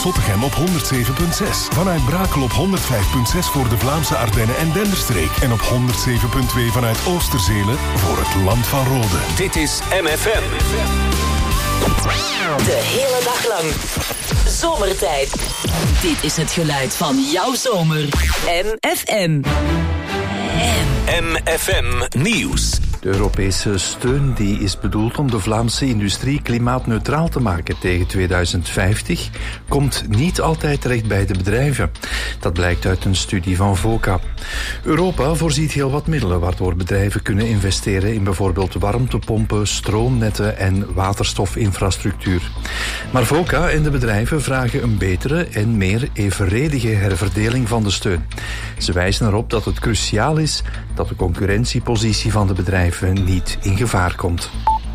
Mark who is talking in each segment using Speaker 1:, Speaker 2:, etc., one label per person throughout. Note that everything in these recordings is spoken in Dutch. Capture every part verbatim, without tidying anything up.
Speaker 1: Zottegem op honderd zeven komma zes. Vanuit Brakel op honderd vijf komma zes voor de Vlaamse Ardennen en Denderstreek. En op honderd zeven komma twee vanuit Oosterzelen voor het Land van Rode.
Speaker 2: Dit is M F M.
Speaker 3: De hele dag lang. Zomertijd. Dit is het geluid van jouw zomer. M F M.
Speaker 2: M F M Nieuws.
Speaker 4: De Europese steun die is bedoeld om de Vlaamse industrie klimaatneutraal te maken tegen tweeduizend vijftig, komt niet altijd terecht bij de bedrijven. Dat blijkt uit een studie van VOCA. Europa voorziet heel wat middelen waardoor bedrijven kunnen investeren in bijvoorbeeld warmtepompen, stroomnetten en waterstofinfrastructuur. Maar VOCA en de bedrijven vragen een betere en meer evenredige herverdeling van de steun. Ze wijzen erop dat het cruciaal is dat de concurrentiepositie van de bedrijven niet in gevaar komt.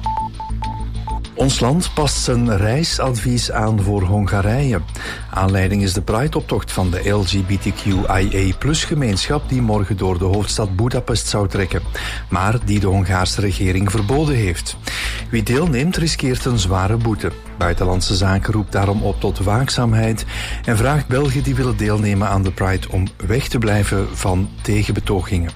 Speaker 4: Ons land past zijn reisadvies aan voor Hongarije. Aanleiding is de Pride-optocht van de L G B T Q I A plus gemeenschap die morgen door de hoofdstad Boedapest zou trekken, maar die de Hongaarse regering verboden heeft. Wie deelneemt riskeert een zware boete. Buitenlandse Zaken roept daarom op tot waakzaamheid en vraagt Belgen die willen deelnemen aan de Pride om weg te blijven van tegenbetogingen.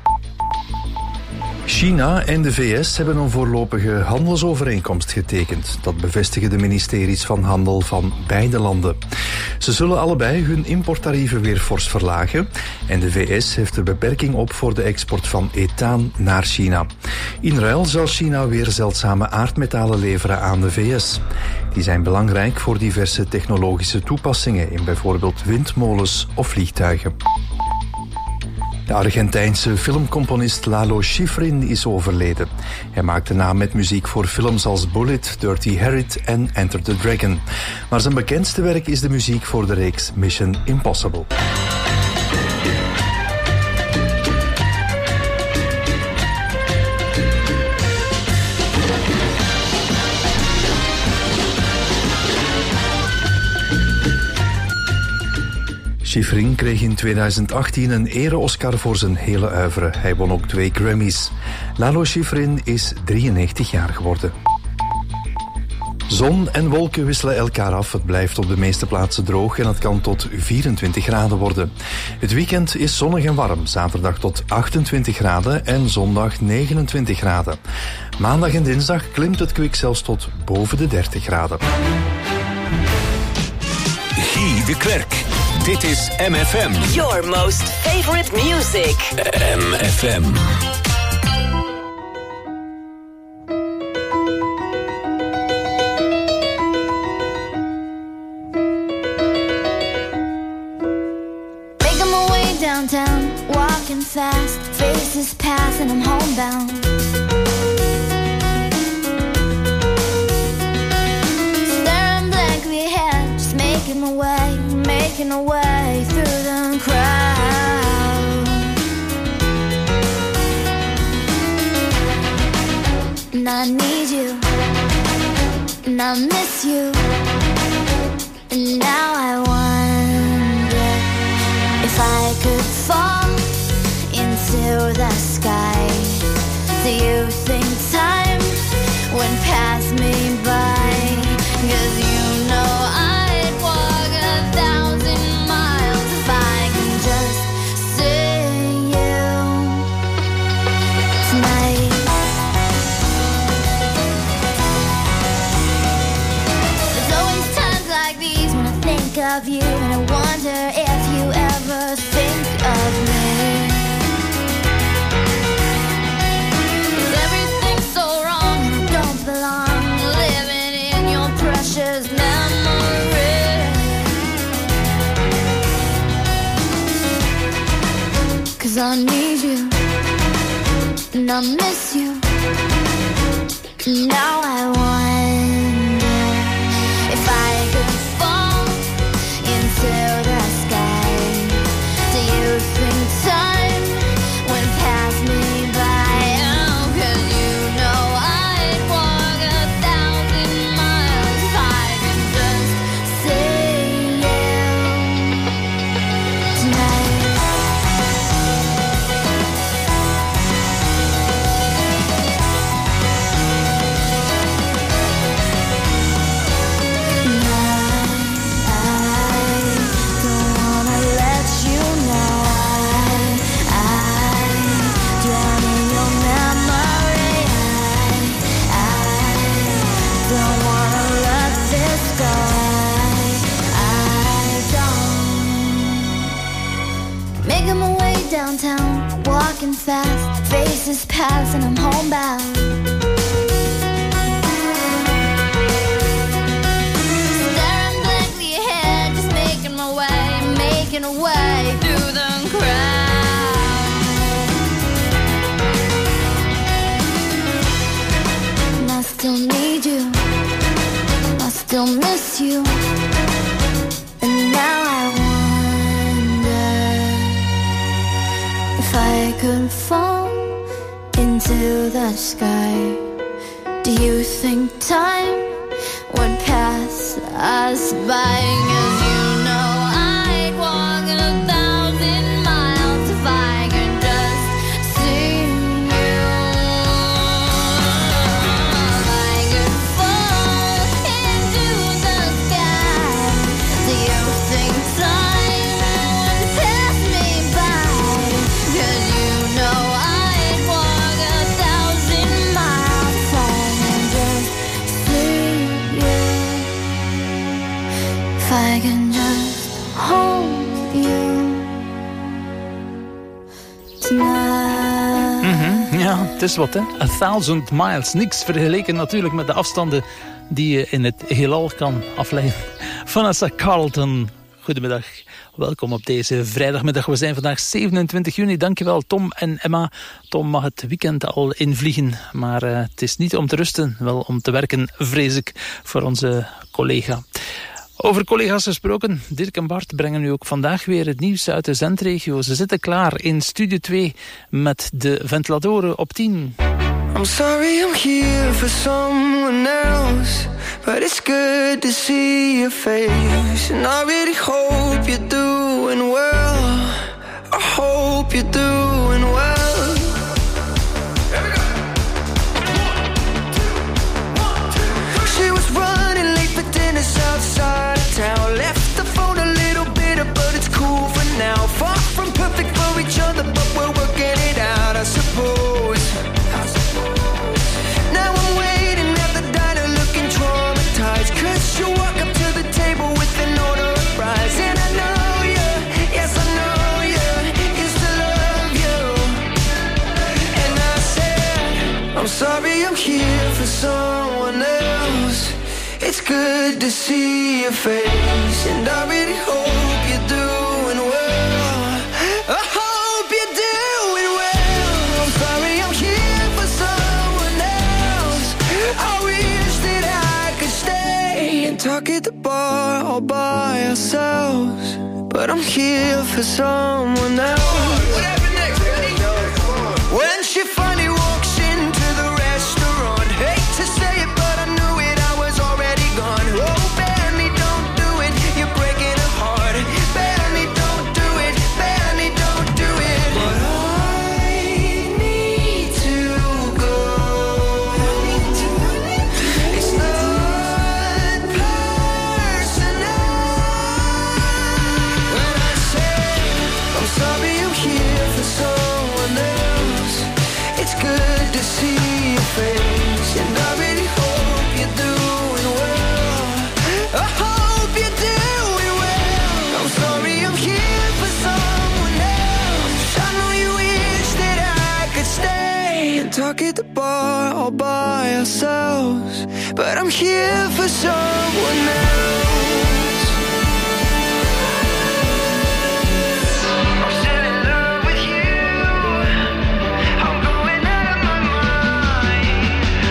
Speaker 4: China en de V S hebben een voorlopige handelsovereenkomst getekend. Dat bevestigen de ministeries van Handel van beide landen. Ze zullen allebei hun importtarieven weer fors verlagen en de V S heeft er beperking op voor de export van ethaan naar China. In ruil zal China weer zeldzame aardmetalen leveren aan de V S. Die zijn belangrijk voor diverse technologische toepassingen in bijvoorbeeld windmolens of vliegtuigen. De Argentijnse filmcomponist Lalo Schifrin is overleden. Hij maakte naam met muziek voor films als Bullet, Dirty Harry en Enter the Dragon. Maar zijn bekendste werk is de muziek voor de reeks Mission Impossible. Schifrin kreeg in tweeduizend achttien een ere-Oscar voor zijn hele oeuvre. Hij won ook twee Grammys. Lalo Schifrin is drieënnegentig jaar geworden. Zon en wolken wisselen elkaar af. Het blijft op de meeste plaatsen droog en het kan tot vierentwintig graden worden. Het weekend is zonnig en warm. Zaterdag tot achtentwintig graden en zondag negenentwintig graden. Maandag en dinsdag klimt het kwik zelfs tot boven de dertig graden.
Speaker 2: Guy de Klerk. Dit is M F M.
Speaker 3: Your most favorite music.
Speaker 2: M F M.
Speaker 5: Making my way downtown, walking fast, faces pass and I'm homebound. Staring blankly ahead, just making my way. Making a way through the crowd. And I need you, and I miss you. And now I wonder if I could fall into the sky. Do you think time would pass me by? 'Cause you know I of you, and I wonder if you ever think of me. 'Cause everything's so wrong and I don't belong, living in your precious memory. 'Cause I need you and I miss you. Now I wonder if I could fall into the sky. Do you think time would pass me by? Oh, 'cause you know I'd walk a thousand miles if I could just see you tonight. downtown, walking fast, faces pass and I'm homebound. Staring blankly ahead, just making my way, making a way through the crowd. And I still need you, I still miss you. And now I if I could fall into the sky, do you think time would pass us by? 'Cause you know I'd walk a thousand miles if I could just see you. If I could fall into the sky, do you think time would pass me by? 'Cause you know I'd walk a thousand miles if I can just see you. If I can just hold you tonight.
Speaker 6: Mm-hmm, ja, het is wat, hè. A thousand miles. Niks vergeleken natuurlijk met de afstanden die je in het heelal kan afleiden. Vanessa Carlton, goedemiddag. Welkom op deze vrijdagmiddag. We zijn vandaag zevenentwintig juni. Dankjewel Tom en Emma. Tom mag het weekend al invliegen. Maar uh, het is niet om te rusten, wel om te werken, vrees ik, voor onze collega. Over collega's gesproken, Dirk en Bart brengen nu ook vandaag weer het nieuws uit de zendregio. Ze zitten klaar in Studio twee met de ventilatoren op tien.
Speaker 7: I'm sorry I'm here for someone else, but it's good to see your face. And I really hope you're doing well, I hope you're doing well. She was running late for dinner outside of town, left the phone a little bitter, but it's cool for now. Far from perfect for each other, but we're working it out, I suppose. Now I'm waiting at the diner looking traumatized, 'cause you walk up to the table with an order of fries. And I know you, yes I know you, used to love you. And I said, I'm sorry I'm here for someone else. It's good to see your face, and I really hope you're doing well, I hope you're doing well. I'm sorry I'm here for someone else. I wish that I could stay and talk at the bar all by ourselves, but I'm here for someone else. What happened next, ready? When she finally walks into the restaurant, hate to say it but I knew it, I was already gone. Oh Benny, don't do it, you're breaking her heart. Benny, don't do it, Benny, don't do it. But I need to go. It's not personal. When I say I'm sorry I'm here for someone else, it's good to see your face, and I really hope you're doing well, I hope you're doing well. I'm sorry I'm here for someone else. I know you wish that I could stay and talk at the bar all by ourselves, but I'm here for someone else. I'm still in love with you, I'm going out of my mind.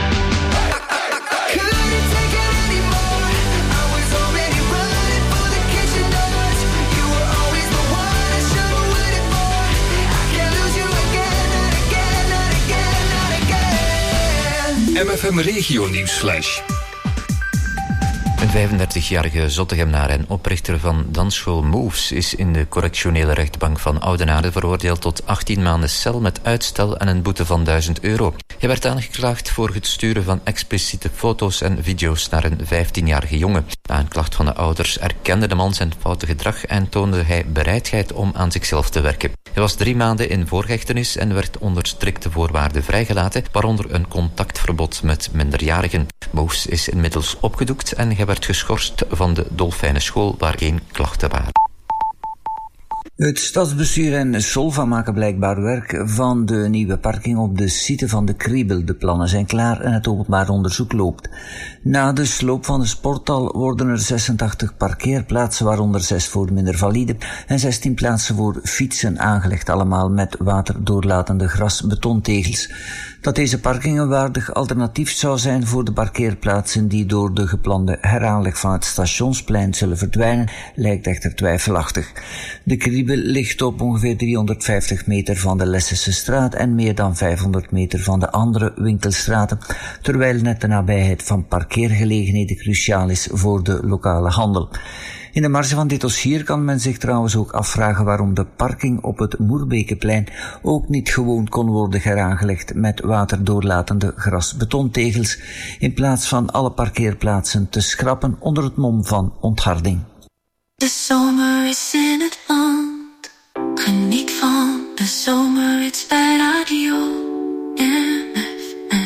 Speaker 7: Couldn't take it anymore, I was already running for the kitchen doors. You were always the one I should've waited for. I can't lose you again, not again, not again, not again.
Speaker 2: M F M Regio Nieuwsflash.
Speaker 8: Een vijfendertigjarige Zottegemenaar en oprichter van dansschool Moves is in de correctionele rechtbank van Oudenaarde veroordeeld tot achttien maanden cel met uitstel en een boete van duizend euro. Hij werd aangeklaagd voor het sturen van expliciete foto's en video's naar een vijftienjarige jongen. Na een klacht van de ouders erkende de man zijn foute gedrag en toonde hij bereidheid om aan zichzelf te werken. Hij was drie maanden in voorhechtenis en werd onder strikte voorwaarden vrijgelaten, waaronder een contactverbod met minderjarigen. Moves is inmiddels opgedoekt en hij werd geschorst van de Dolfijnenschool waar geen klachten waren.
Speaker 9: Het stadsbestuur en Solva maken blijkbaar werk van de nieuwe parking op de site van de Kriebel. De plannen zijn klaar en het openbaar onderzoek loopt. Na de sloop van de sporthal worden er zesentachtig parkeerplaatsen, waaronder zes voor minder valide en zestien plaatsen voor fietsen aangelegd, allemaal met waterdoorlatende grasbetontegels. Dat deze parking een waardig alternatief zou zijn voor de parkeerplaatsen die door de geplande heraanleg van het stationsplein zullen verdwijnen, lijkt echter twijfelachtig. De Kriebel ligt op ongeveer driehonderdvijftig meter van de Lessese straat en meer dan vijfhonderd meter van de andere winkelstraten, terwijl net de nabijheid van parkeergelegenheden cruciaal is voor de lokale handel. In de marge van dit dossier kan men zich trouwens ook afvragen waarom de parking op het Moerbekeplein ook niet gewoon kon worden heraangelegd met waterdoorlatende grasbetontegels, in plaats van alle parkeerplaatsen te schrappen onder het mom van ontharding.
Speaker 10: De zomer is in het land, geniet van de zomer, it's bij Radio M F M.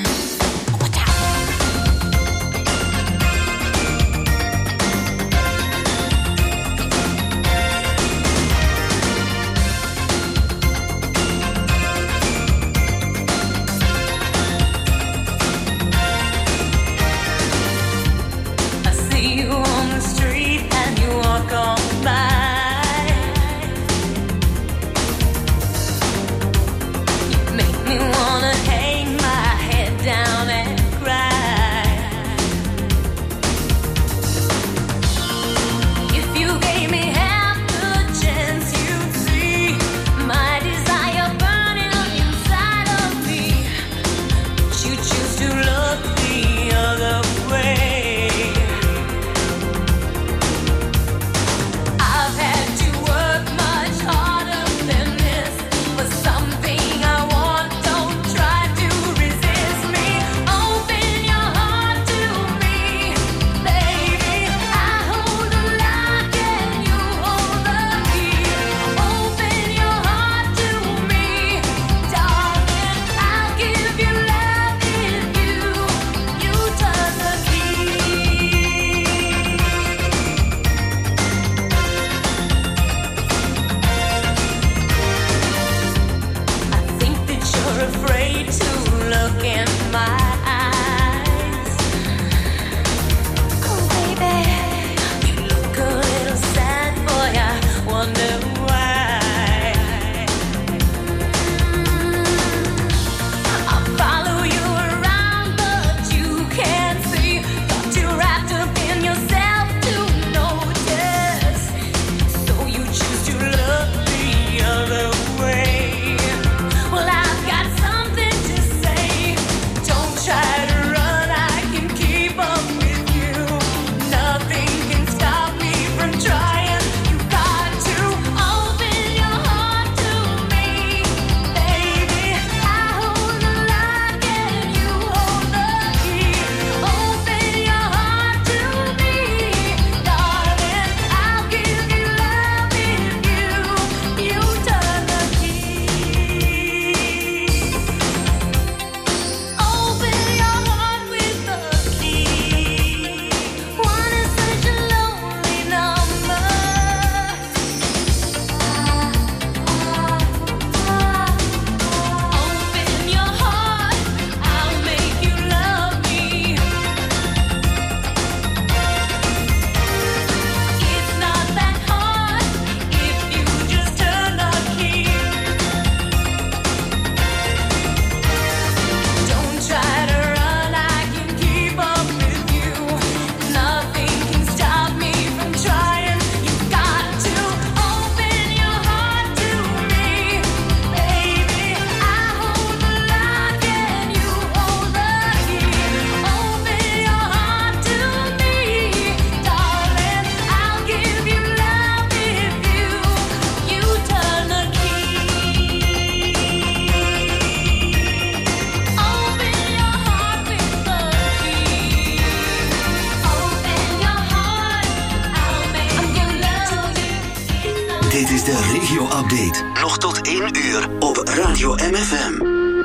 Speaker 11: Dit is de regio-update. Nog tot één uur op Radio M F M.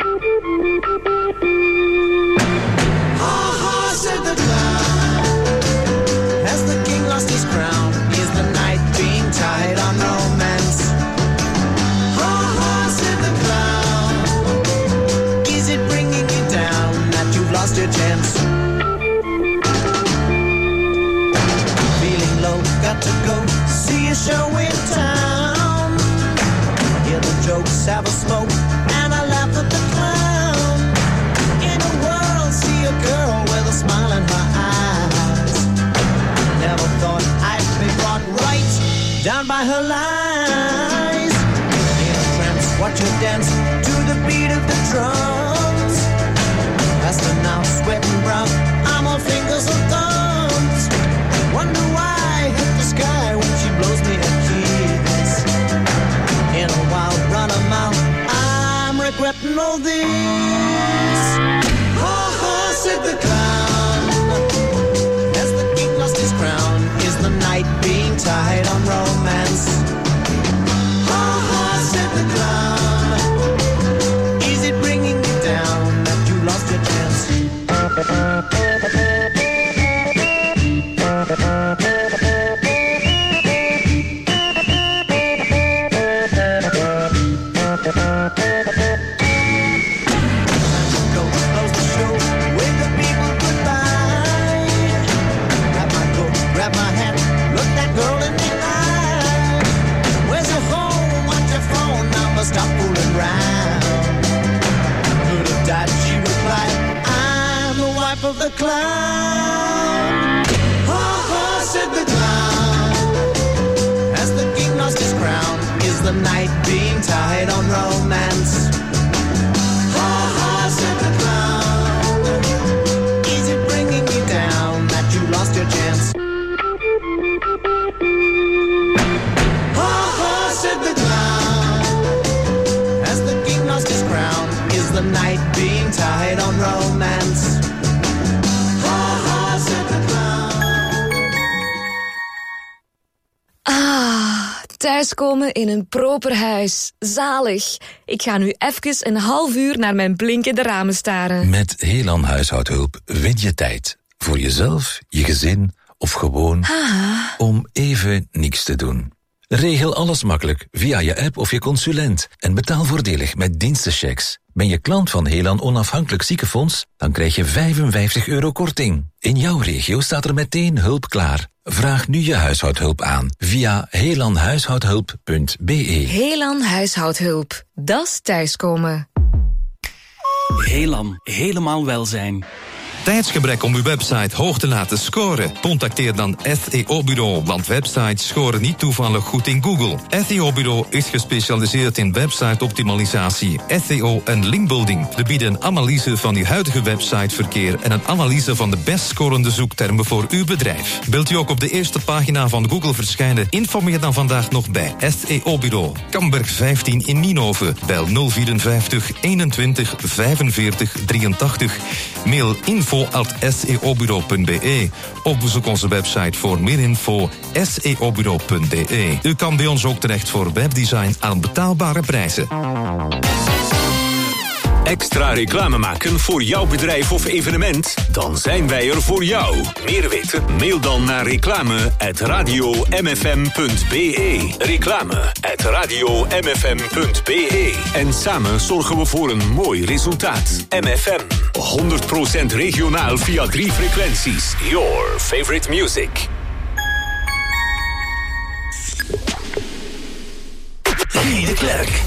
Speaker 12: Ha ha, said the clown. Has the king lost his crown? Is the night being tied on romance? got to go see a show in town. Hear the jokes, have a smoke, and I laugh at the clown. In a world, see a girl with a smile in her eyes. Never thought I'd be brought right down by her lies. In a trance, watch her dance to the beat of the drums. Faster now, sweating brown, I'm all fingers and thumbs. Wonder why I hit the sky when she blows me a kiss. In a wild run of mouth, I'm regretting all this. Ha ha, said the clown, as the king lost his crown. Is the night being tied on romance? Ha ha, said the clown, is it bringing you down that you lost your chance? Stop fooling round. Could have died, she replied, I'm the wife of the clown. Ha ha, said the clown, as the king lost his crown. Is the night being tied on romance? Ha ha, said the clown, is it bringing you down that you lost your chance? Ha ha, said the clown, his crown. Is the night being tied on romance? Ha ha, said the clown.
Speaker 13: Ah, thuiskomen in een proper huis. Zalig. Ik ga nu even een half uur naar mijn blinkende ramen staren.
Speaker 14: Met Helan Huishoudhulp win je tijd. Voor jezelf, je gezin of gewoon
Speaker 13: ah.
Speaker 14: om even niks te doen. Regel alles makkelijk via je app of je consulent en betaal voordelig met dienstenchecks. Ben je klant van Helan Onafhankelijk Ziekenfonds, dan krijg je vijfenvijftig euro korting. In jouw regio staat er meteen hulp klaar. Vraag nu je huishoudhulp aan via helan huishoudhulp punt b e.
Speaker 13: Helan Huishoudhulp, dat is thuiskomen.
Speaker 15: Helan, helemaal welzijn.
Speaker 16: Tijdsgebrek om uw website hoog te laten scoren? Contacteer dan S E O-bureau, want websites scoren niet toevallig goed in Google. S E O-bureau is gespecialiseerd in website-optimalisatie, S E O en linkbuilding. We bieden een analyse van uw huidige websiteverkeer en een analyse van de best scorende zoektermen voor uw bedrijf. Wilt u ook op de eerste pagina van Google verschijnen? Informeer dan vandaag nog bij S E O-bureau. Kamberg vijftien in Nienhoven. Bel nul vierenvijftig eenentwintig vijfenveertig drieëntachtig. Mail info at s e o bureau punt b e of bezoek onze website voor meer info s e o bureau punt d e. U kan bij ons ook terecht voor webdesign aan betaalbare prijzen.
Speaker 2: Extra reclame maken voor jouw bedrijf of evenement? Dan zijn wij er voor jou. Meer weten? Mail dan naar reclame at radio m f m punt b e. Reclame at radio m f m punt b e. En samen zorgen we voor een mooi resultaat. M F M, honderd procent regionaal via drie frequenties. Your favorite music.
Speaker 11: Guy de Klerk.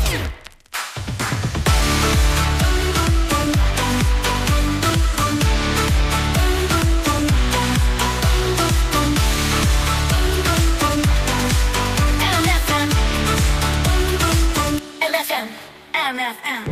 Speaker 10: M F M.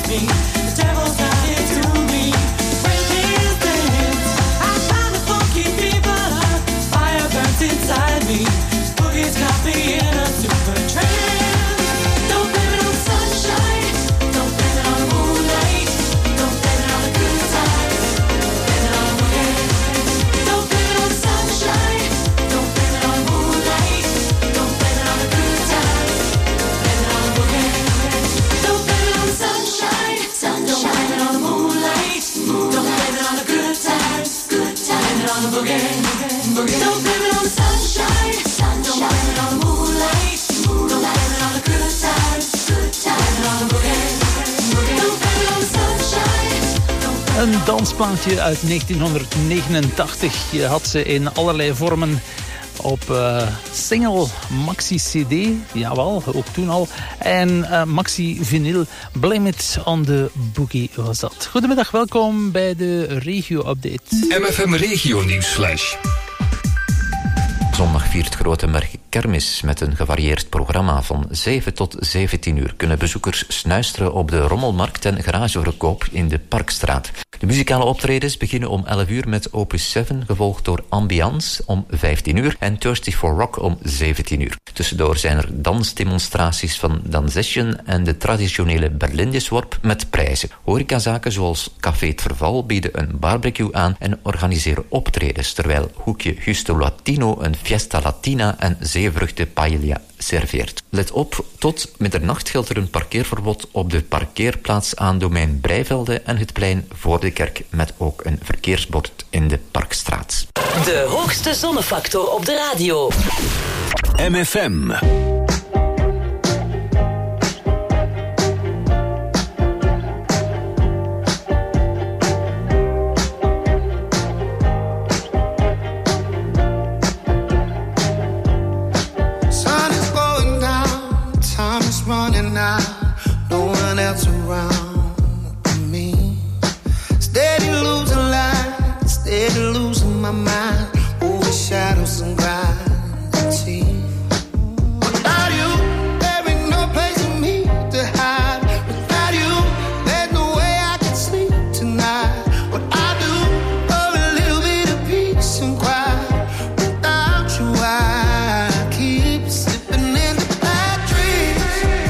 Speaker 15: me. The devil's not into me. When things dance, I find the funky fever. Fire burns inside me. Boogie's got me in a super trance. Don't blame it on the sunshine. Don't blame it on the moonlight. Don't blame it on the good times. Blame it on the boogie. Don't blame it on the sunshine. Don't blame it on the moonlight. Don't blame it on the good times. Blame it on the boogie. Don't blame it on the sunshine. Don't blame it on the moonlight. Don't blame it on the good times. Good times. Blame it on the boogie. Boogie. Don't blame it on the sunshine. Don't blame it on the moonlight. Don't blame it on the good times. Good times. Blame it on the boogie. Boogie. Don't blame it on the sunshine.
Speaker 6: Een dansplaatje uit negentienhonderdnegenentachtig. Je had ze in allerlei vormen op uh, single, maxi-cd, jawel, ook toen al. En uh, maxi-vinyl, Blame It on the Boogie was dat. Goedemiddag, welkom bij de regio-update.
Speaker 14: M F M Regio Nieuwsflash.
Speaker 8: Zondag viert Grote Merk kermis met een gevarieerd programma. Van zeven tot zeventien uur kunnen bezoekers snuisteren op de rommelmarkt en garageverkoop in de Parkstraat. De muzikale optredens beginnen om elf uur met Opus zeven, gevolgd door Ambiance om vijftien uur en Thirsty for Rock om zeventien uur. Tussendoor zijn er dansdemonstraties van Dansession en de traditionele Berlindjesworp met prijzen. Horecazaken zoals Café Het Verval bieden een barbecue aan en organiseren optredens, terwijl Hoekje Gusto Latino een Fiesta Latina en zeevruchten paella serveert. Let op, tot middernacht geldt er een parkeerverbod op de parkeerplaats aan Domein Breivelde en het plein voor de kerk, met ook een verkeersbord in de Parkstraat.
Speaker 3: De hoogste zonnefactor op de radio.
Speaker 2: M F M.
Speaker 12: Running out, no one else around me. Steady losing light, steady losing my mind. Over shadows and gravity. Without you, there ain't no place for me to hide. Without you, there's no way I can sleep tonight. What I do for a little bit of peace and quiet. Without you, I keep slipping in the bad dreams.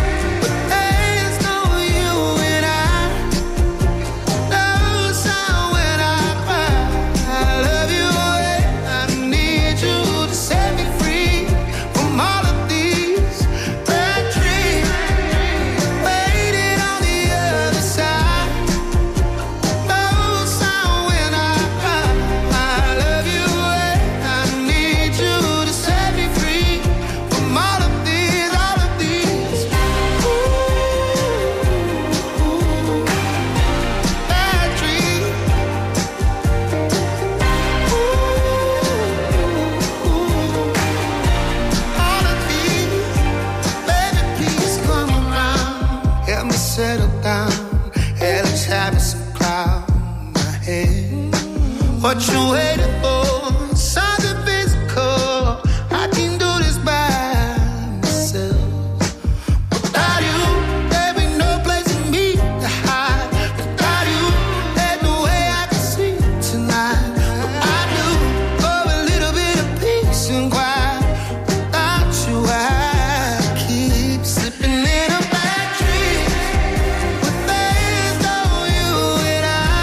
Speaker 12: What you waiting for? Something physical. I can do this by myself. Without you, there ain't no place for me to hide. Without you, there's no way I can sleep tonight. What I do for a little bit of peace and quiet. Without you, I keep slipping in a bad dream. But there's no you and I.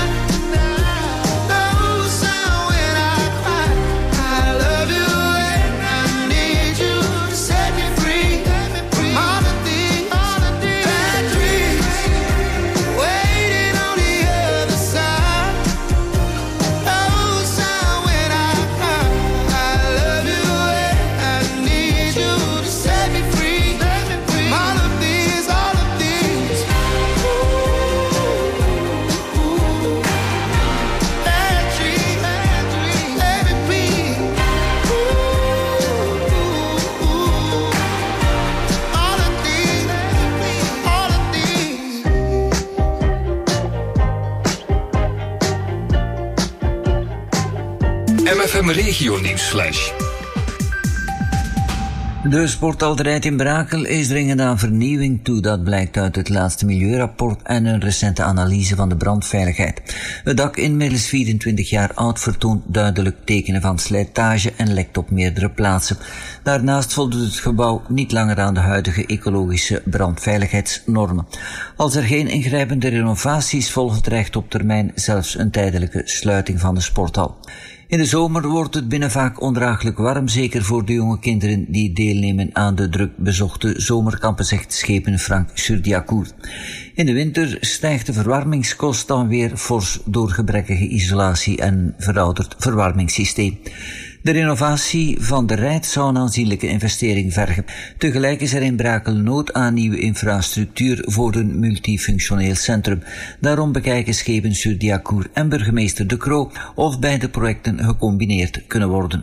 Speaker 12: No sound when I cry. I love you and I need you to set me free from all of these bad dreams. Waiting on the other side. No sound when I cry. I love you and I need you to set me free from all of these, all of these bad dreams. Let it be. All of these, all of these.
Speaker 14: M F M Regio Nieuwsflash.
Speaker 9: De sportalterheid in Brakel is dringend aan vernieuwing toe. Dat blijkt uit het laatste milieurapport en een recente analyse van de brandveiligheid. Het dak, inmiddels vierentwintig jaar oud, vertoont duidelijk tekenen van slijtage en lekt op meerdere plaatsen. Daarnaast voldoet het gebouw niet langer aan de huidige ecologische brandveiligheidsnormen. Als er geen ingrijpende renovaties volgt, dreigt op termijn zelfs een tijdelijke sluiting van de sporthal. In de zomer wordt het binnen vaak ondraaglijk warm, zeker voor de jonge kinderen die deelnemen aan de druk bezochte zomerkampen, zegt schepen Frank Surdiacourt. In de winter stijgt de verwarmingskost dan weer fors door gebrekkige isolatie en verouderd verwarmingssysteem. De renovatie van de Rijt zou een aanzienlijke investering vergen. Tegelijk is er in Brakel nood aan nieuwe infrastructuur voor een multifunctioneel centrum. Daarom bekijken schepen Surdiacourt en burgemeester De Croo of beide projecten gecombineerd kunnen worden.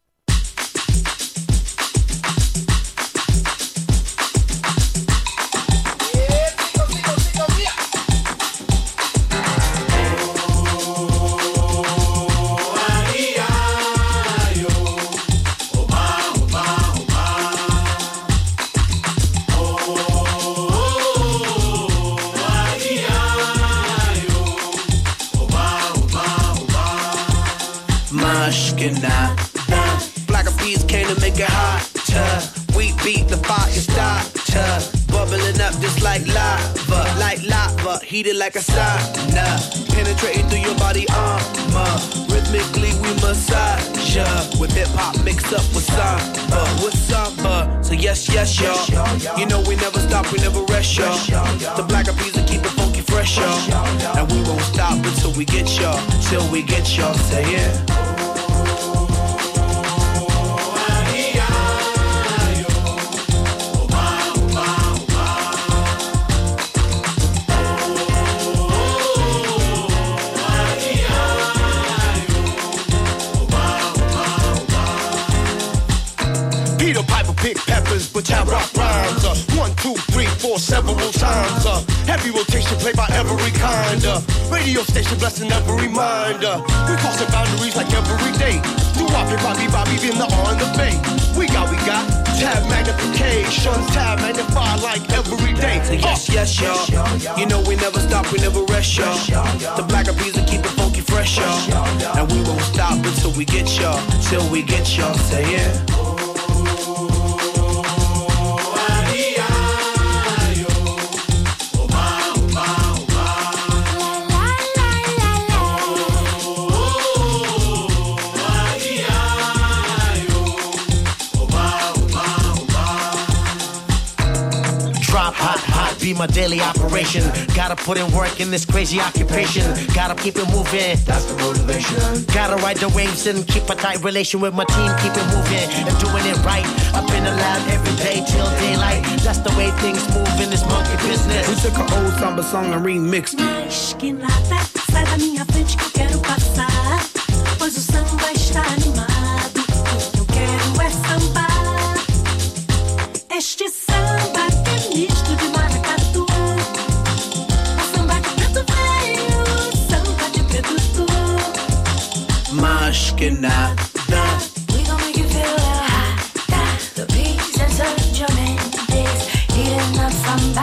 Speaker 17: Black Eyed Peas came to make it hotter. We beat the fire starter, bubbling up just like lava, like lava, heated like a sauna, penetrating through your body armor. Rhythmically we massage ya, with hip hop mixed up with samba, with samba. So yes, yes, y'all. You know we never stop, we never rest, y'all. The Black Eyed Peas will keep it funky fresh, y'all. And we won't stop until we get y'all, till we get y'all. Say yeah.
Speaker 18: Peter Piper pick peppers, but I rock rhymes. Uh, one, two, three, four, several times. Uh, heavy rotation played by every kind. Uh, radio station blessing every mind. Uh, we crossing boundaries like every day. Do Bobby, Bobby, Bobby, in the on the bay. We got, we got tab magnification, tab magnify like every day.
Speaker 17: So yes, yes, y'all. You know we never stop, we never rest, y'all. The Black Eyed Peas will keep it funky fresh, y'all. And we won't stop until we get y'all, till we get y'all. Say yeah.
Speaker 19: Be my daily operation. Gotta put in work in this crazy occupation. Gotta keep it moving. That's the motivation. Gotta ride the waves and keep a tight relation with my team. Keep it moving and doing it right. Up in the lab every day till daylight. That's the way things move in this monkey business.
Speaker 17: We took an old samba song and remixed.
Speaker 10: Mas que nada, sai da minha frente que eu quero passar. Pois o samba está animado. O que eu quero é sambar. Este samba que é misto de maracatu. O samba de preto veio, o samba de preto tu.
Speaker 17: Mas que nada.
Speaker 10: We gon' make you feel hot. The beats and such your melodies, heating up samba.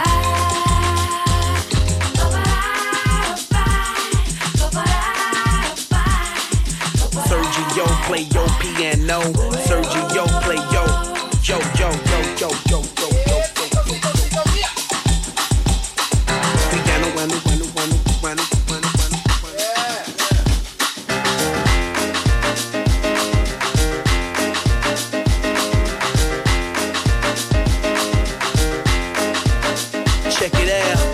Speaker 17: Sergio play your piano. Sergio play yo, yo, yo, yo, yo, yo, yo, yo, yo, yo, yo. Piano, piano, piano, piano, piano, piano, piano. Check it out.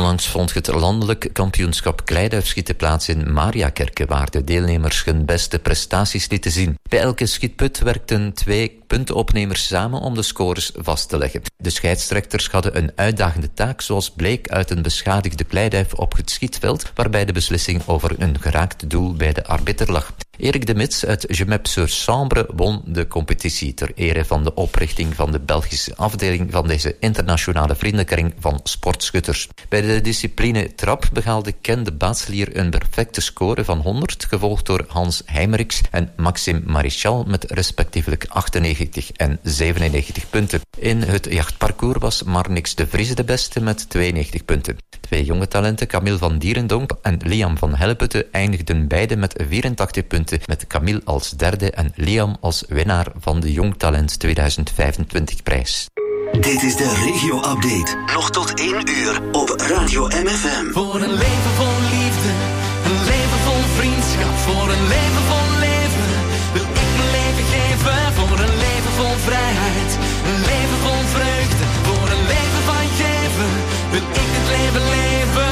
Speaker 8: Onlangs vond het landelijk kampioenschap kleiduifschieten plaats in Mariakerke, waar de deelnemers hun beste prestaties lieten zien. Bij elke schietput werkten twee puntenopnemers samen om de scores vast te leggen. De scheidsrechters hadden een uitdagende taak, zoals bleek uit een beschadigde kleiduif op het schietveld, waarbij de beslissing over een geraakt doel bij de arbiter lag. Erik de Mits uit Gemep-sur-Sambre won de competitie ter ere van de oprichting van de Belgische afdeling van deze internationale vriendenkring van sportschutters. Bij de discipline trap behaalde Ken de Baatselier een perfecte score van honderd, gevolgd door Hans Heimerichs en Maxime Marichal met respectievelijk achtennegentig en zevenennegentig punten. In het jachtparcours was Marnix de Vries de beste met tweeënnegentig punten. Twee jonge talenten, Camille van Dierendonk en Liam van Helleputte, eindigden beide met vierentachtig punten, met Camille als derde en Liam als winnaar van de Jong Talent tweeduizend vijfentwintig prijs.
Speaker 11: Dit is de regio-update. Nog tot één uur op Radio M F M.
Speaker 15: Voor een leven vol liefde, een leven vol vriendschap. Voor een leven vol leven wil ik mijn leven geven. Voor een leven vol vrijheid, een leven vol vreugde. Voor een leven van geven wil ik het leven leven.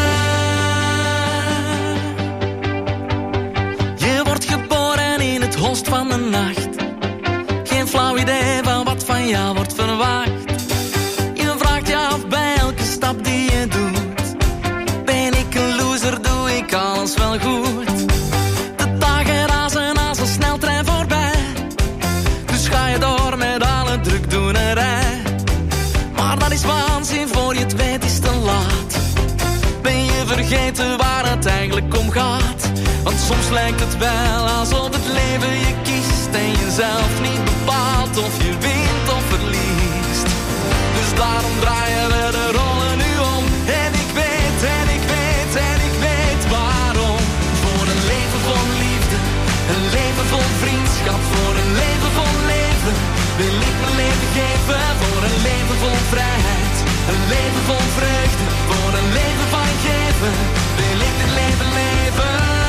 Speaker 15: Je wordt geboren in het holst van de nacht. Geen flauw idee van wat van jou wordt verwacht. Je vraagt je af bij elke stap die je doet. Ben ik een loser, doe ik alles wel goed? De dagen razen als een sneltrein voorbij. Dus ga je door met alle drukdoenerij. Maar dat is waanzin, voor je het weet is te laat. Ben je vergeten waar het eigenlijk om gaat? Want soms lijkt het wel alsof het leven je kiest en je zelf niet bepaalt of je wint of verliest. Dus daarom draaien we de rollen nu om. En ik weet, en ik weet, en ik weet waarom. Voor een leven vol liefde, een leven vol vriendschap. Voor een leven vol leven wil ik mijn leven geven. Voor een leven vol vrijheid, een leven vol vreugde. Voor een leven van geven wil ik dit leven leven.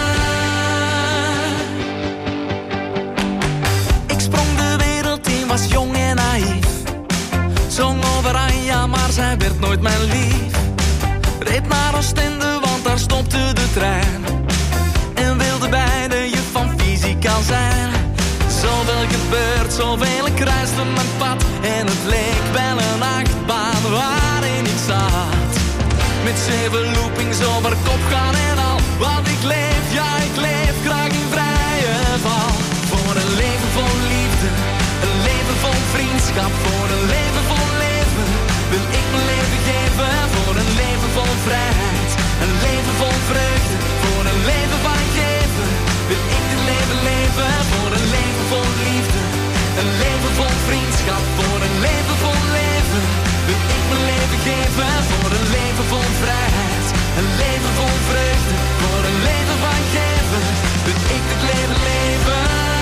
Speaker 15: Was jong en naïef, zong over Anja, maar zij werd nooit mijn lief. Reed naar Oostende, want daar stopte de trein. En wilde bij de juf van fysica zijn. Zoveel gebeurt, zoveel kruiste mijn pad. En het leek wel een achtbaan waarin ik zat. Met zeven loopings over kop gaan en al. Want ik leef, ja ik leef graag in vrije val. Voor een leven vol liefde, een leven vol vriendschap. Voor een leven vol leven wil ik mijn leven geven. Voor een leven vol vrijheid, een leven vol vreugde. Voor een leven van geven wil ik dit leven leven. Voor een leven vol liefde, een leven vol vriendschap. Voor een leven vol leven wil ik mijn leven geven. Voor een leven vol vrijheid, een leven vol vreugde. Voor een leven van geven wil ik dit leven leven.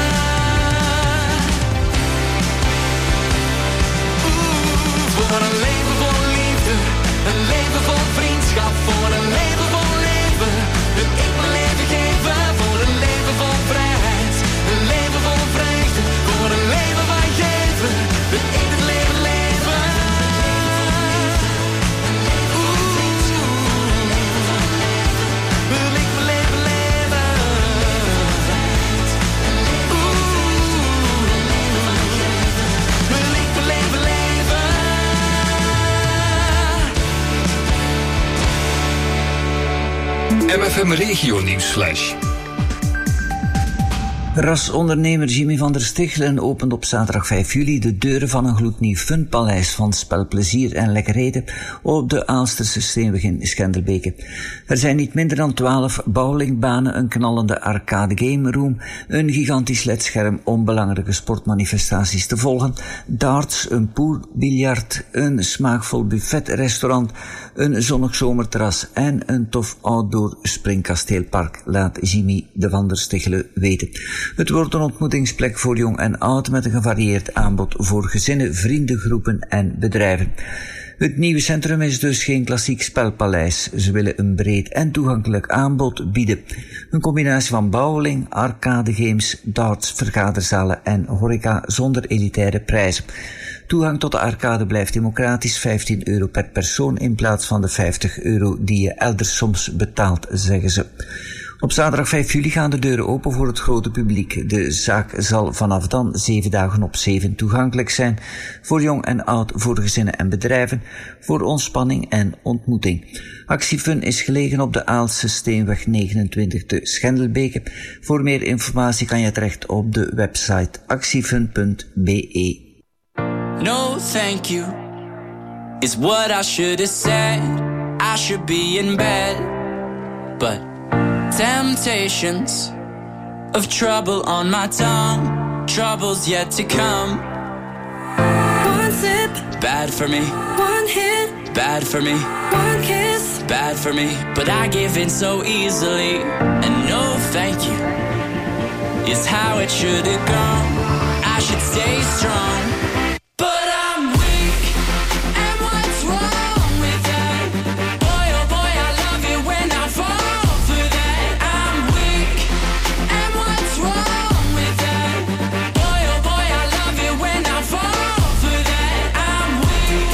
Speaker 15: Voor een leven vol liefde, een leven vol vriendschap. Voor een leven vol leven wil ik mijn leven geven. Voor een leven vol vrijheid, een leven vol vreugde. Voor een leven van geven wil ik het leven leven. Oeh, wil ik mijn leven leven. Oeh, wil ik mijn leven leven.
Speaker 14: M F M Regio Nieuwsflash.
Speaker 9: Rasondernemer Jimmy van der Stichelen opent op zaterdag vijf juli de deuren van een gloednieuw funpaleis van spelplezier en lekkerheden op de Aalsterse Steenweg in Schendelbeke. Er zijn niet minder dan twaalf bowlingbanen, een knallende arcade game room, een gigantisch ledscherm om belangrijke sportmanifestaties te volgen, darts, een pool, biljart, een smaakvol buffetrestaurant, een zonnig zomerterras en een tof outdoor springkasteelpark, laat Jimmy de van der Stichelen weten. Het wordt een ontmoetingsplek voor jong en oud met een gevarieerd aanbod voor gezinnen, vriendengroepen en bedrijven. Het nieuwe centrum is dus geen klassiek spelpaleis. Ze willen een breed en toegankelijk aanbod bieden. Een combinatie van bowling, arcadegames, darts, vergaderzalen en horeca zonder elitaire prijzen. Toegang tot de arcade blijft democratisch, vijftien euro per persoon in plaats van de vijftig euro die je elders soms betaalt, zeggen ze. Op zaterdag vijf juli gaan de deuren open voor het grote publiek. De zaak zal vanaf dan zeven dagen op zeven toegankelijk zijn. Voor jong en oud, voor gezinnen en bedrijven, voor ontspanning en ontmoeting. Actiefun is gelegen op de Aaltse Steenweg negenentwintig te Schendelbeke. Voor meer informatie kan je terecht op de website actiefun punt b e.
Speaker 20: No thank you is what I should have said. I should be in bed, but temptations of trouble on my tongue, troubles yet to come.
Speaker 15: One sip,
Speaker 20: Bad for me,
Speaker 15: one hit,
Speaker 20: bad for me,
Speaker 15: one kiss.
Speaker 20: bad for me, but I give in so easily. And no thank you is how it should have gone. I should stay strong, but I'm weak. And what's wrong with that? Boy, oh boy, I love it when I fall for that. I'm weak. And what's wrong with that? Boy, oh boy, I love it when I fall for that. I'm weak.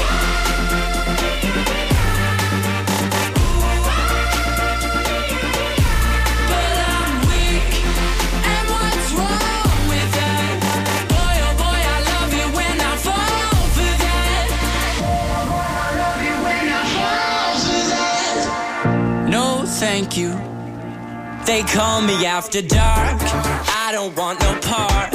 Speaker 20: But I'm weak. And what's wrong with that? Boy, oh boy, I love it when I fall for that. No, thank you. They call me after dark. I don't want no part.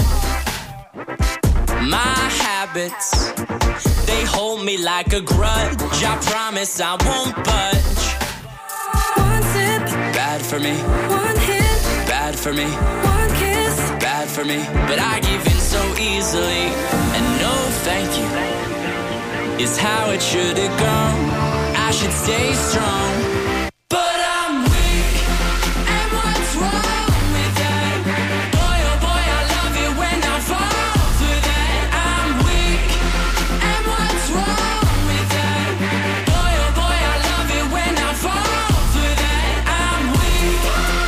Speaker 20: My habits, they hold me like a grudge. I promise I won't budge.
Speaker 15: One sip,
Speaker 20: Bad for me,
Speaker 15: one hit,
Speaker 20: bad for me,
Speaker 15: one kiss.
Speaker 20: bad for me, but I give in so easily. And no thank you is how it should have gone. I should stay strong, but I'm weak. And what's wrong with that? Boy, oh boy, I love it when I fall for that. I'm weak. And what's wrong with that? Boy, oh boy, I love it when I fall for that. I'm weak.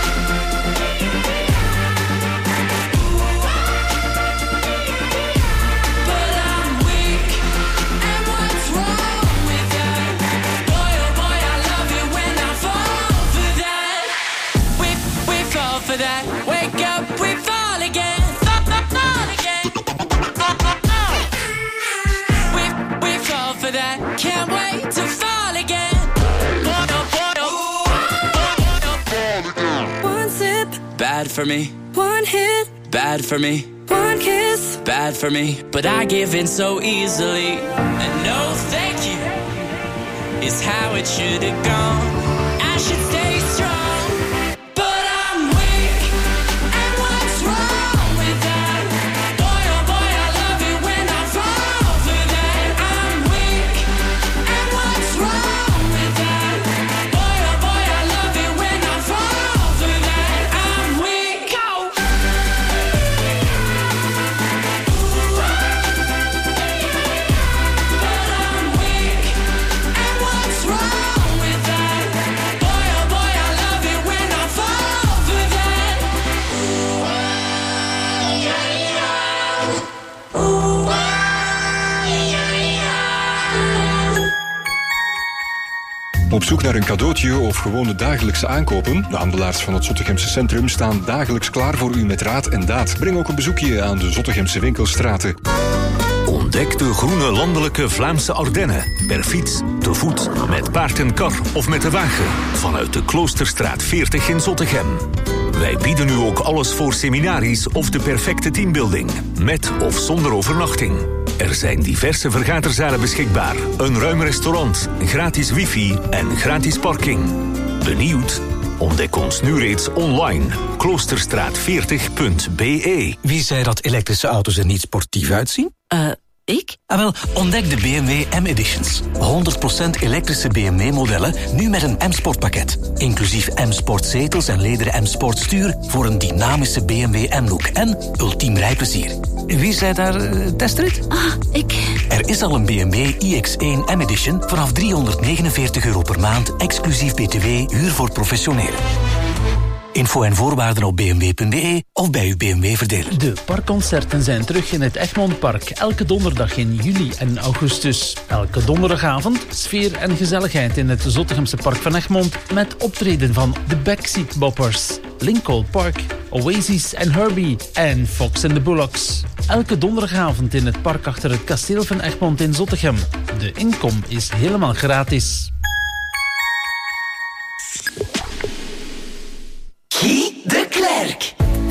Speaker 20: But I'm weak. And what's wrong with that? Boy, oh boy, I love it when I fall for that. We, we fall for that. Wake up, we fall again. Fall, fall, fall again. We, we fall for that. Can't wait to fall again. Boy, oh boy, oh.
Speaker 15: One sip,
Speaker 20: Bad for me,
Speaker 15: one hit,
Speaker 20: bad for me,
Speaker 15: one kiss.
Speaker 20: bad for me, but I give in so easily. And no thank you is how it should have gone. I should stay strong, but I'm weak. And what's wrong with that? Boy, oh boy, I love it when I fall for that. I'm weak. And what's wrong with that? Boy, oh boy, I love it when I fall for that. I'm weak. What's wrong with that? Boy, oh boy, I love it when I fall for that.
Speaker 21: Op zoek naar een cadeautje of gewone dagelijkse aankopen? De handelaars van het Zottegemse centrum staan dagelijks klaar voor u met raad en daad. Breng ook een bezoekje aan de Zottegemse winkelstraten.
Speaker 2: Ontdek de groene landelijke Vlaamse Ardennen. Per fiets, te voet, met paard en kar of met de wagen. Vanuit de Kloosterstraat veertig in Zottegem. Wij bieden nu ook alles voor seminaries of de perfecte teambuilding. Met of zonder overnachting. Er zijn diverse vergaderzalen beschikbaar. Een ruim restaurant, gratis wifi en gratis parking. Benieuwd? Ontdek ons nu reeds online. kloosterstraat veertig punt b e.
Speaker 22: Wie zei dat elektrische auto's er niet sportief uitzien?
Speaker 23: Eh, uh,
Speaker 1: Ik? Ah, wel, ontdek de B M W M-editions. honderd procent elektrische B M W-modellen, nu met een M-Sport-pakket. Inclusief M-Sport zetels en lederen M-Sport stuur voor een dynamische B M W M-look en ultiem rijplezier. Wie zei daar uh, testrit?
Speaker 22: Ah, ik.
Speaker 1: Er is al een B M W i X één M-edition vanaf driehonderdnegenenveertig euro per maand, exclusief B T W, huur voor professionelen. Info en voorwaarden op b m w punt b e of bij uw B M W-verdeler.
Speaker 6: De parkconcerten zijn terug in het Egmondpark. Elke donderdag in juli en augustus. Elke donderdagavond sfeer en gezelligheid in het Zottegemse Park van Egmond met optreden van The Backseat Boppers, Lincoln Park, Oasis en Herbie en Fox and the Bullocks. Elke donderdagavond in het park achter het kasteel van Egmond in Zottegem. De inkom is helemaal gratis.
Speaker 3: Guy de Klerk.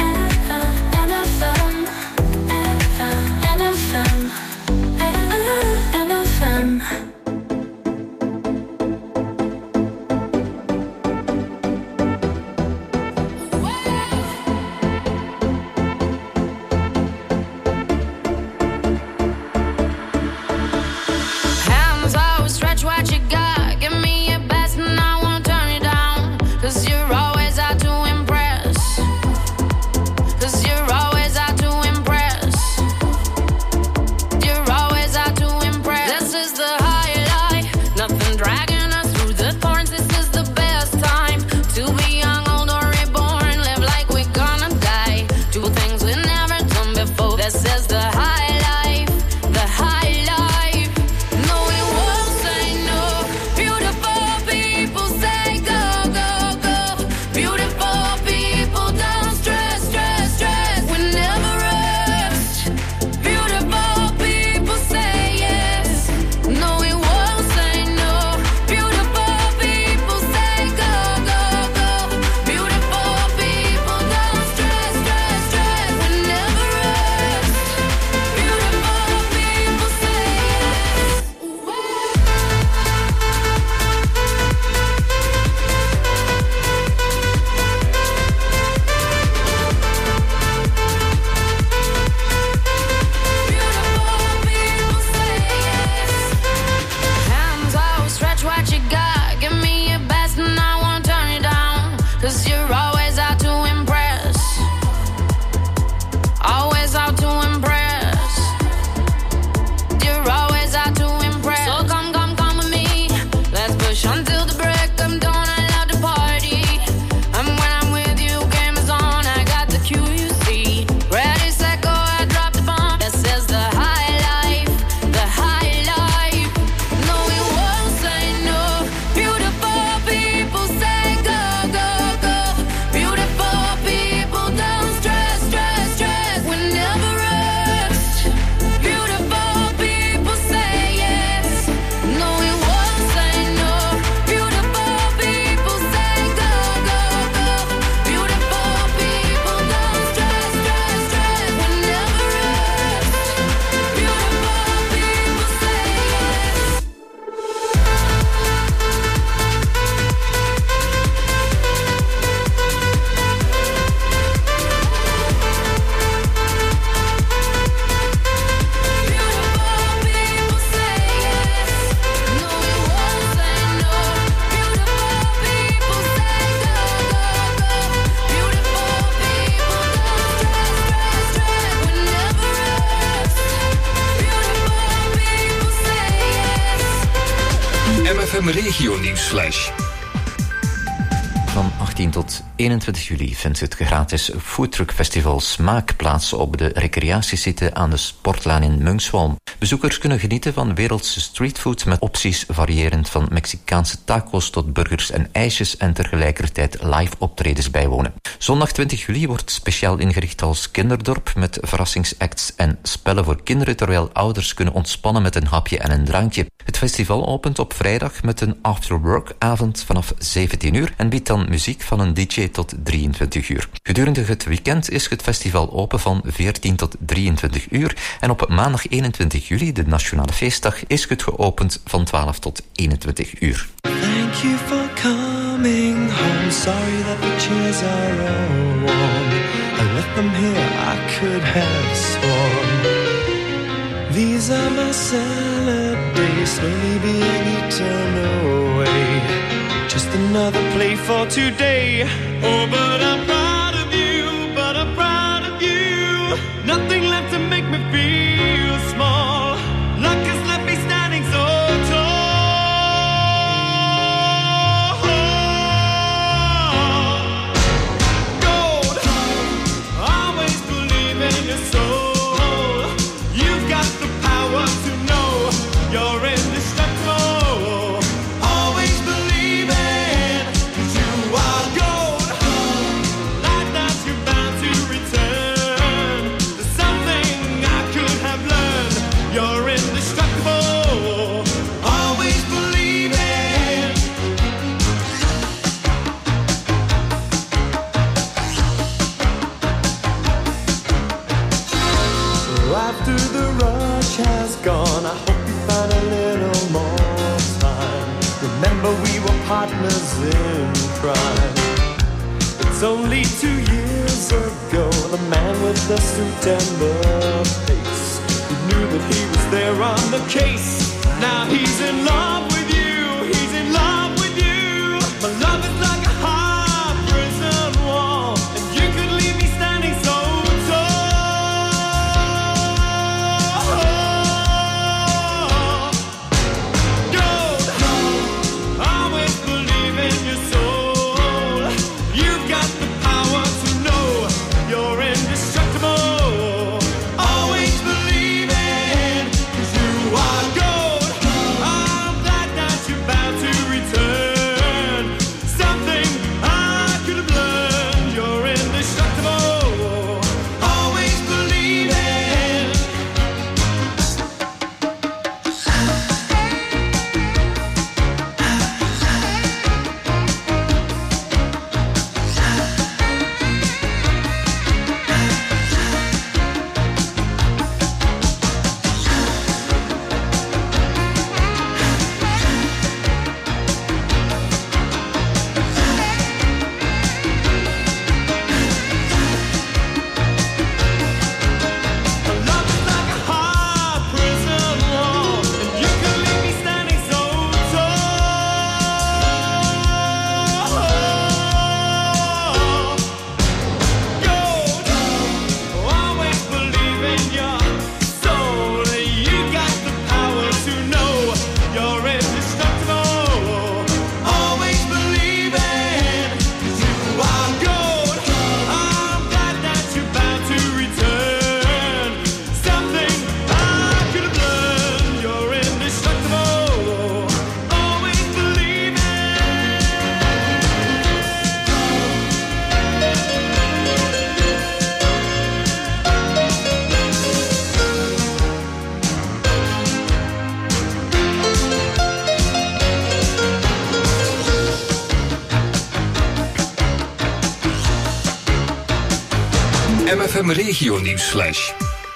Speaker 2: Regio Nieuwsflash.
Speaker 8: Van achttien tot eenentwintig juli vindt het gratis foodtruckfestival Smaak plaats op de recreatiesite aan de Sportlaan in Munkswalm. Bezoekers kunnen genieten van wereldse streetfood met opties variërend van Mexicaanse tacos tot burgers en ijsjes en tegelijkertijd live optredens bijwonen. Zondag twintig juli wordt speciaal ingericht als kinderdorp met verrassingsacts en spellen voor kinderen, terwijl ouders kunnen ontspannen met een hapje en een drankje. Het festival opent op vrijdag met een afterwork-avond vanaf zeventien uur en biedt dan muziek van een D J tot drieëntwintig uur. Gedurende het weekend is het festival open van veertien tot drieëntwintig uur en op maandag eenentwintig juli, de nationale feestdag, is het geopend van twaalf tot eenentwintig uur.
Speaker 23: Thank you for coming home. Sorry that the chairs are all warm. I left them here, I could have sworn. These are my salad days, slowly being eaten away. Just another play for today. Oh, but I'm proud of you, but I'm proud of you. Nothing left to make me feel small. Luck has left me standing so tall. Gold, always believe in your soul. You've got the power to know you're indestructible. Always believe it, 'cause you are gold. Like that you're bound to return. There's something I could have learned. You're indestructible. Always believe it. After the rush has gone, I hope you find a little more time. Remember we were partners in crime. It's only two years ago, the man with the suit and the face, he knew that he was there on the case. Now he's in love with you, he's in love with you. My love is like a hard prison wall, and you could leave me standing so
Speaker 21: M F M Regio Nieuwsflash.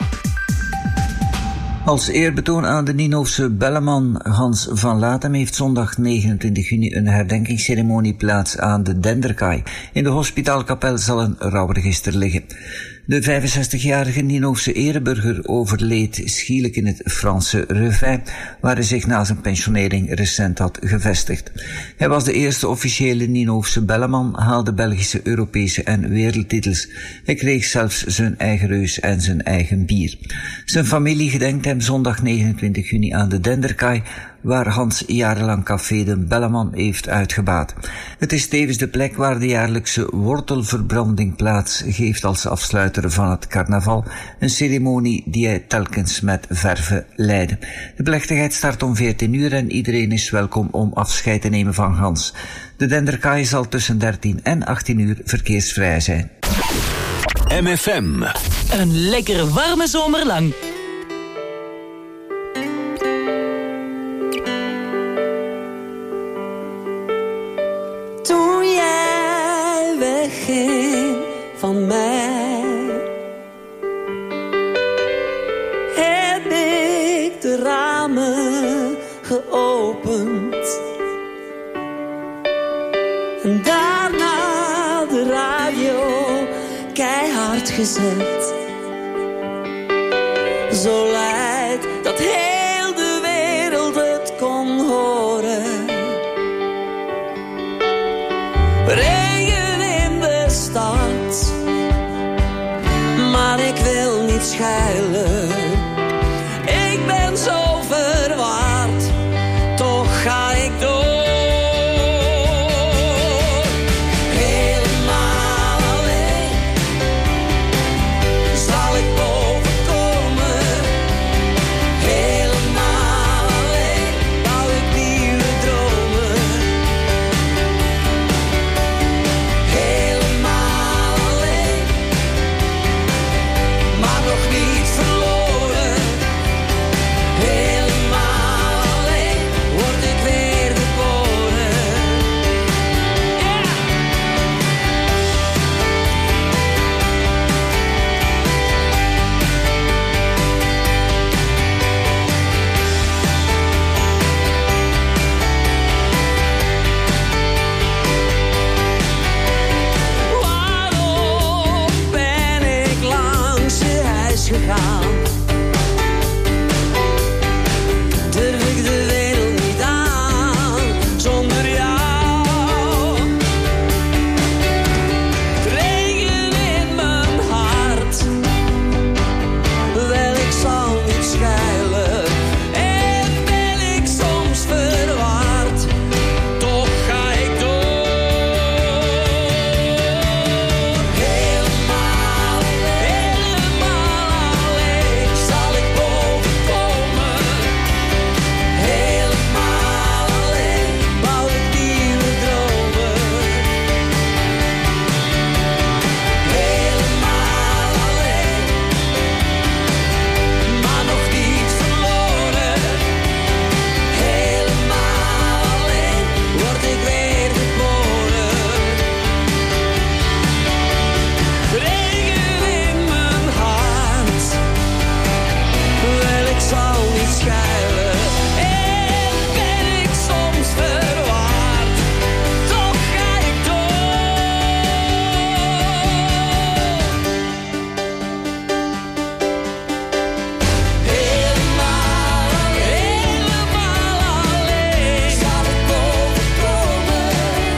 Speaker 9: Als eerbetoon aan de Ninhoofse belleman Hans van Latem heeft zondag negenentwintig juni een herdenkingsceremonie plaats aan de Denderkaai. In de hospitaalkapel zal een rouwregister liggen. De vijfenzestigjarige Ninhoofse ereburger overleed schielijk in het Franse Revin, waar hij zich na zijn pensionering recent had gevestigd. Hij was de eerste officiële Ninhoofse belleman, haalde Belgische, Europese en wereldtitels. Hij kreeg zelfs zijn eigen reus en zijn eigen bier. Zijn familie gedenkt hem zondag negenentwintig juni aan de Denderkaai, waar Hans jarenlang café de Belleman heeft uitgebaat. Het is tevens de plek waar de jaarlijkse wortelverbranding plaats geeft als afsluiter van het carnaval, een ceremonie die hij telkens met verve leidde. De plechtigheid start om veertien uur en iedereen is welkom om afscheid te nemen van Hans. De Denderkaai zal tussen dertien en achttien uur verkeersvrij zijn.
Speaker 2: M F M.
Speaker 3: Een lekkere warme zomer lang.
Speaker 4: Toen jij wegging van mij, heb ik de ramen geopend en daarna de radio keihard gezet. Zo leidt niet schuilen. Ik ben zo verward, toch ga ik door. Gegaan. Durf ik de wereld niet aan zonder jou. Regen in mijn hart, wel ik zal niet schuilen. En ben ik soms verward, toch ga ik door. Helemaal, helemaal zal ik bovenkomen. Helemaal alleen bouw ik nieuwe dromen. Helemaal alleen, maar nog niet verloren. Helemaal alleen word ik weer geboren. Regen in mijn hart, wel ik zal niet schuilen. En ben ik soms verward, toch ga ik door. Helemaal, helemaal alleen zal ik bovenkomen.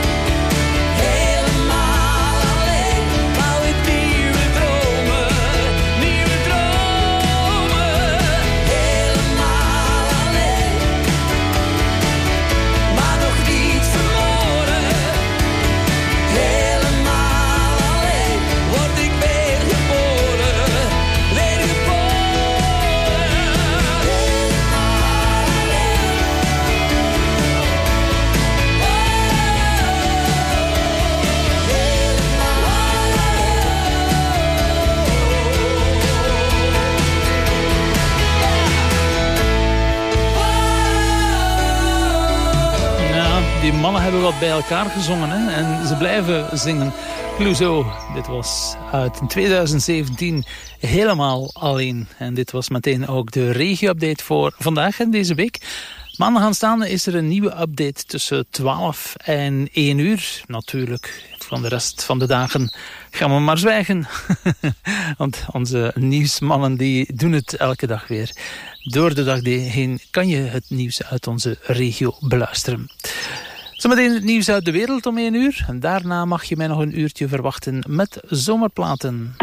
Speaker 4: Helemaal alleen bouw ik nieuwe dromen, nieuwe dromen. Helemaal alleen, maar nog niet verloren. Helemaal alleen word ik weer geboren, weer geboren.
Speaker 6: Ja, die mannen hebben wat bij elkaar gezongen hè? En ze blijven zingen. Clouseau, dit was uit twintig zeventien helemaal alleen. En dit was meteen ook de regio-update voor vandaag en deze week. Maandag aanstaande is er een nieuwe update tussen twaalf en één uur. Natuurlijk, van de rest van de dagen gaan we maar zwijgen. Want onze nieuwsmannen die doen het elke dag weer. Door de dag heen kan je het nieuws uit onze regio beluisteren. Zometeen het nieuws uit de wereld om één uur. En daarna mag je mij nog een uurtje verwachten met zomerplaten.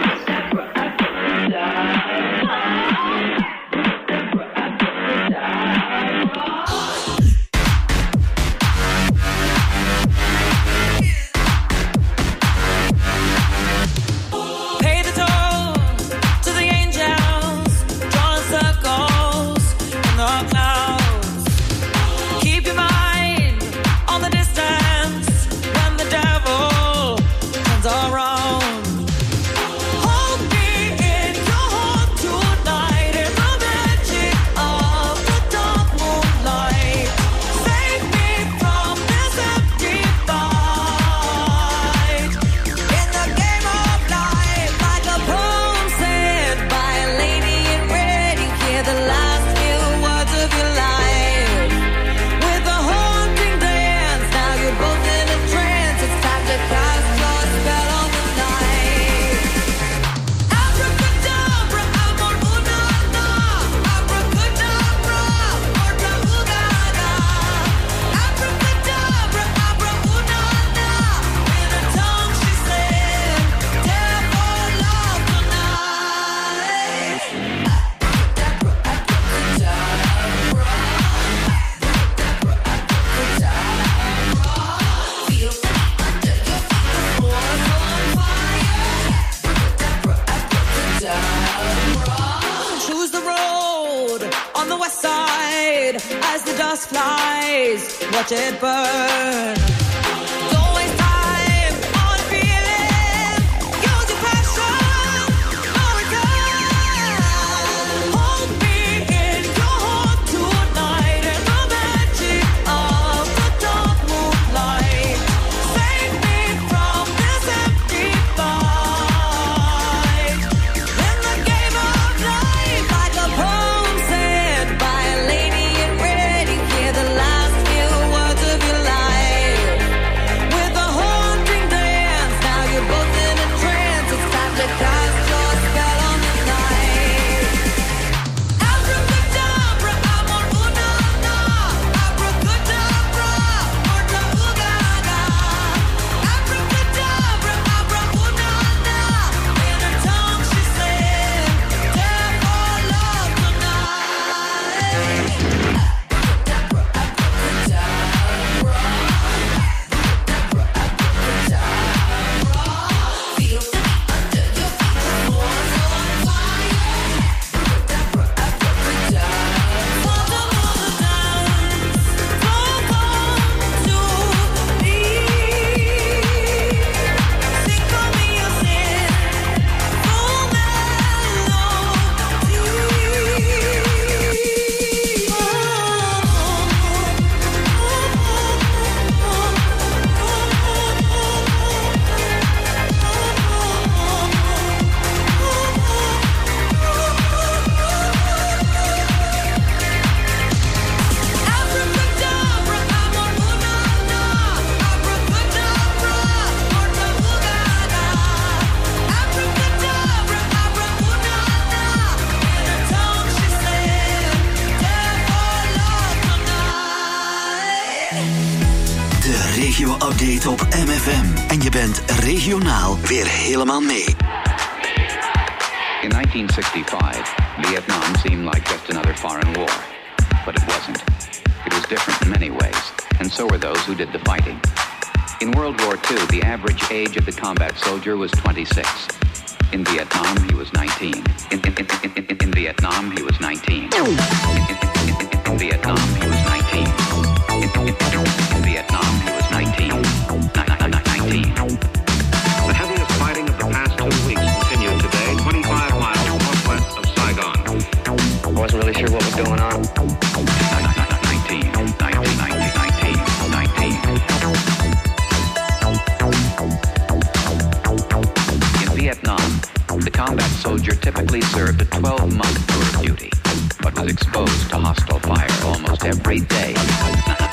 Speaker 4: Pay the toll to the angels, drawing circles in the clouds. Keep your mind on the distance when the devil turns around. just flies. Watch it burn. Don't waste time on feeling. Use your passion. No return. Hold me in your heart tonight in the magic of the dark moonlight. Save me from this empty fight. In the game of life, like a poem said by a lady in red, you hear the last few words of your life. With a haunting dance, now you're both in a trance. It's time to cast your spell on the night. Abracadabra, amor, una, na. Abracadabra, orta, ugaga. Abracadabra, abra, una, na. In her tongue she said, "Dare for love tonight."
Speaker 11: De regio-update op M F M. En je bent regionaal weer helemaal mee.
Speaker 5: In nineteen sixty-five, Vietnam seemed like just another foreign war. But it wasn't. It was different in many ways, and so were those who did the fighting. In World War Two, the average age of the combat soldier was twenty-six. In Vietnam, he was nineteen. In, in, in, in, in, in Vietnam, he was nineteen. In, in, in, in, in Vietnam, he was nineteen. In, in, in, in Vietnam, he was nineteen. nineteen.
Speaker 7: The heaviest fighting of the past two weeks continued today, twenty-five miles northwest of Saigon.
Speaker 5: I wasn't really sure what was going on. nineteen, nineteen, nineteen, nineteen, nineteen. In Vietnam, the combat soldier typically served a twelve-month tour of duty, but was exposed to hostile fire almost every day.